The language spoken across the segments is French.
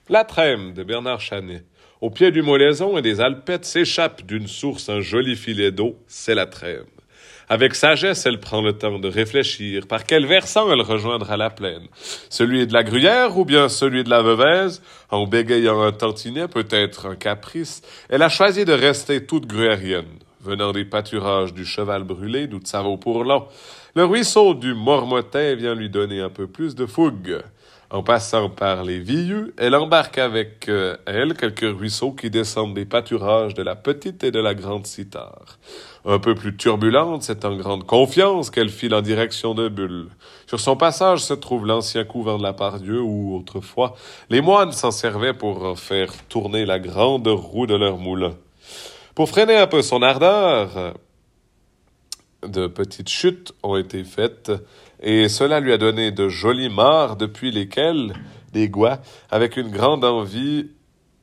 La Trême de Bernard Chanet. Au pied du Molaison et des Alpettes s'échappe d'une source un joli filet d'eau, c'est la Trême. Avec sagesse, elle prend le temps de réfléchir par quel versant elle rejoindra la plaine. Celui de la Gruyère ou bien celui de la Veuvez, en bégayant un tantinet, peut-être un caprice, elle a choisi de rester toute gruyérienne. Venant des pâturages du Cheval Brûlé, d'où ça vaut pour l'an, le ruisseau du Mormotin vient lui donner un peu plus de fougue. En passant par les Villus, elle embarque avec elle quelques ruisseaux qui descendent des pâturages de la Petite et de la Grande Citare. Un peu plus turbulente, c'est en grande confiance qu'elle file en direction de Bulle. Sur son passage se trouve l'ancien couvent de la Pardieu où, autrefois, les moines s'en servaient pour en faire tourner la grande roue de leur moulin. Pour freiner un peu son ardeur, de petites chutes ont été faites, et cela lui a donné de jolies mares depuis lesquelles les Gouas, avec une grande envie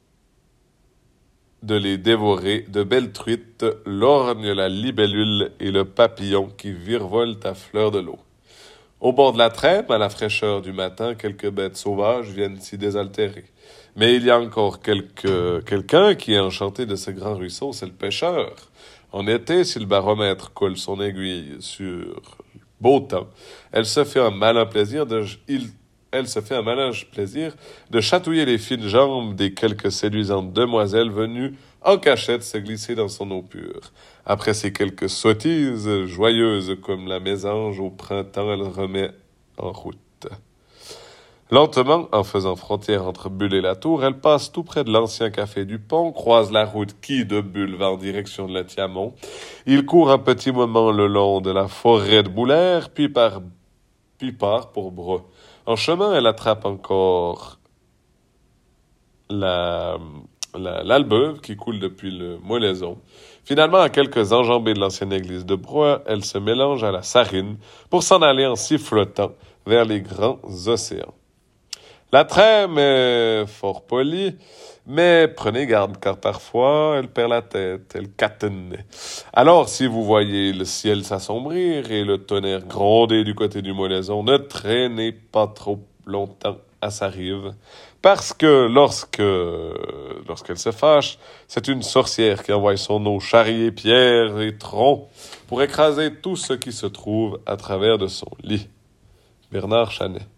de les dévorer, de belles truites, lorgnent la libellule et le papillon qui virevoltent à fleur de l'eau. Au bord de la Trême, à la fraîcheur du matin, quelques bêtes sauvages viennent s'y désaltérer. Mais il y a encore quelqu'un qui est enchanté de ce grand ruisseau, c'est le pêcheur. En été, si le baromètre colle son aiguille sur beau temps, elle se fait un malin plaisir de chatouiller les fines jambes des quelques séduisantes demoiselles venues en cachette se glisser dans son eau pure. Après ces quelques sottises, joyeuses comme la mésange au printemps, elle remet en route. Lentement, en faisant frontière entre Bulle et la Tour, elle passe tout près de l'ancien café du Pont, croise la route qui, de Bulle, va en direction de la Tiamont. Il court un petit moment le long de la forêt de Boulaire, puis part pour Breux. En chemin, elle attrape encore l'Albeuve qui coule depuis le Molaison. Finalement, à quelques enjambées de l'ancienne église de Breux, elle se mélange à la Sarine pour s'en aller en sifflotant vers les grands océans. La Trême est fort polie, mais prenez garde car parfois elle perd la tête, elle catenne. Alors si vous voyez le ciel s'assombrir et le tonnerre gronder du côté du Molaison, ne traînez pas trop longtemps à sa rive, parce que lorsqu'elle se fâche, c'est une sorcière qui envoie son eau charrier pierres et troncs pour écraser tout ce qui se trouve à travers de son lit. Bernard Chanet.